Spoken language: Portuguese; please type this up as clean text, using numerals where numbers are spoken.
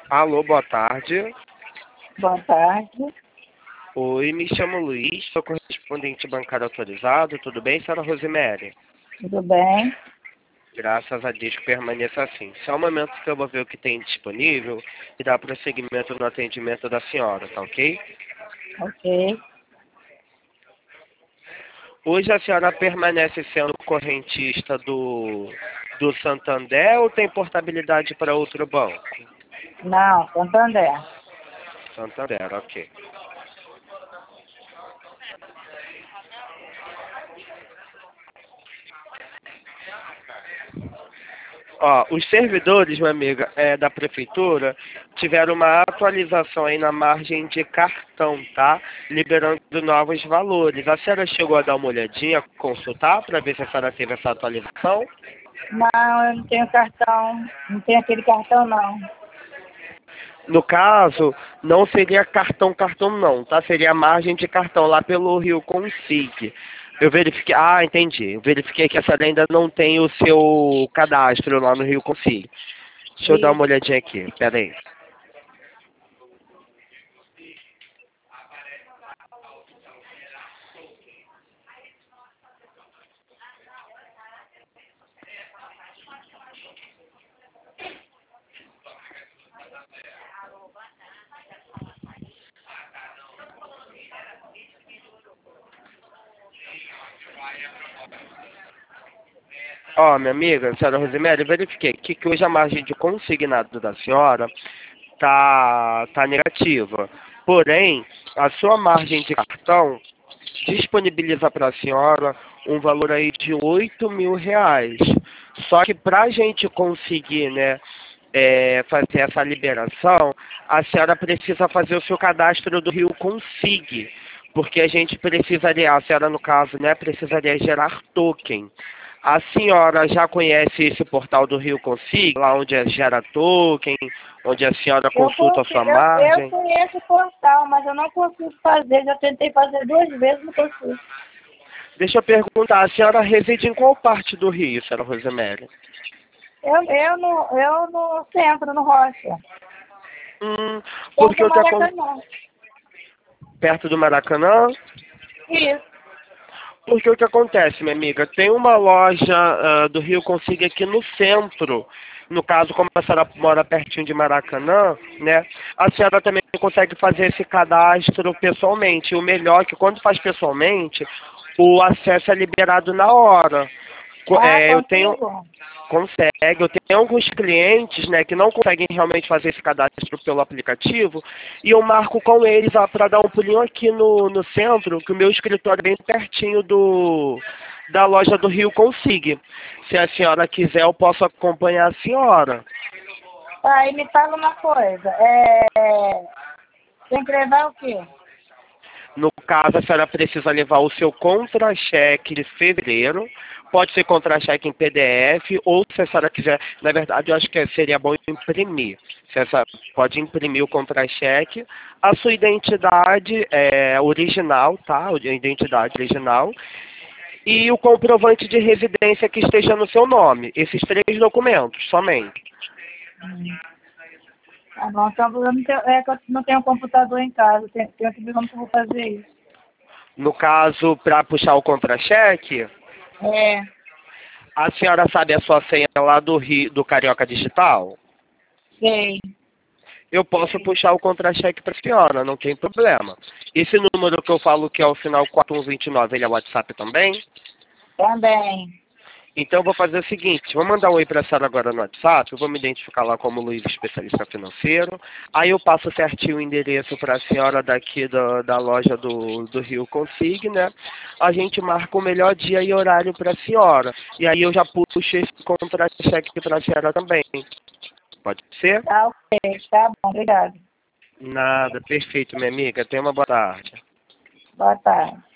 Alô, boa tarde. Boa tarde. Oi, me chamo Luiz, sou correspondente bancário autorizado, tudo bem, senhora Rosemary? Tudo bem? Graças a Deus que permaneça assim. Só um momento que eu vou ver o que tem disponível e dar prosseguimento no atendimento da senhora, tá ok? Ok. Hoje a senhora permanece sendo correntista do Santander ou tem portabilidade para outro banco? Não, Santander. Santander, ok. Ó, os servidores, minha amiga, da prefeitura, tiveram uma atualização aí na margem de cartão, tá? Liberando novos valores. A senhora chegou a dar uma olhadinha, consultar, para ver se a senhora teve essa atualização? Não, eu não tenho cartão. Não tenho aquele cartão, não. No caso, não seria cartão não, tá? Seria a margem de cartão lá pelo Rio Consig. Eu verifiquei, entendi. Eu verifiquei que a senhora ainda não tem o seu cadastro lá no Rio Consig. Deixa eu dar Isso. uma olhadinha aqui, pera aí. Ó, minha amiga, senhora Rosemary, eu verifiquei aqui que hoje a margem de consignado da senhora tá negativa. Porém, a sua margem de cartão disponibiliza para a senhora um valor aí de R$ 8.000. Só que para a gente conseguir, né, fazer essa liberação, a senhora precisa fazer o seu cadastro do Rio Consig, porque a gente precisaria, a senhora no caso, né, precisaria gerar token. A senhora já conhece esse portal do Rio Consig, lá onde gera token, onde a senhora consulta a sua Eu margem? conheço o portal, mas eu não consigo fazer. Já tentei fazer 2 vezes, não consigo. Deixa eu perguntar, a senhora reside em qual parte do Rio, senhora Rosemary? Eu no centro, no Rocha. Porque Perto do o que acontece Maracanã. perto do Maracanã? Isso. Porque o que acontece, minha amiga, tem uma loja do Rio Consiga aqui no centro. No caso, como a senhora mora pertinho de Maracanã, né? A senhora também consegue fazer esse cadastro pessoalmente. O melhor é que quando faz pessoalmente, o acesso é liberado na hora. Eu tenho Consigo. Consegue. Eu tenho alguns clientes, né, que não conseguem realmente fazer esse cadastro pelo aplicativo e eu marco com eles para dar um pulinho aqui no centro, que o meu escritório é bem pertinho da loja do Rio Consig. Se a senhora quiser, eu posso acompanhar a senhora. Aí me fala uma coisa. Tem que levar o quê? No caso, a senhora precisa levar o seu contra-cheque de fevereiro. Pode ser contra-cheque em PDF, ou se a senhora quiser, na verdade, eu acho que seria bom imprimir. Se essa, pode imprimir o contra-cheque, a sua identidade original, tá? A identidade original, e o comprovante de residência que esteja no seu nome. Esses 3 documentos, somente. Tá bom, então eu não tenho, que eu não tenho um computador em casa. Tenho que ver como que eu vou fazer isso. No caso, para puxar o contra-cheque, É, a senhora sabe a sua senha lá do Carioca Digital? sei. Eu posso puxar o contra-cheque para a senhora, não tem problema. Esse número que eu falo que é o final 4129, ele é WhatsApp também? Também. Então eu vou fazer o seguinte, vou mandar um oi para a senhora agora no WhatsApp, eu vou me identificar lá como Luiz, especialista financeiro, aí eu passo certinho o endereço para a senhora daqui da loja do Rio Consig, né? A gente marca o melhor dia e horário para a senhora, e aí eu já puxo esse contra-cheque para a senhora também. Pode ser? Tá ok, tá bom, obrigado. Nada, perfeito, minha amiga. Tenha uma boa tarde. Boa tarde.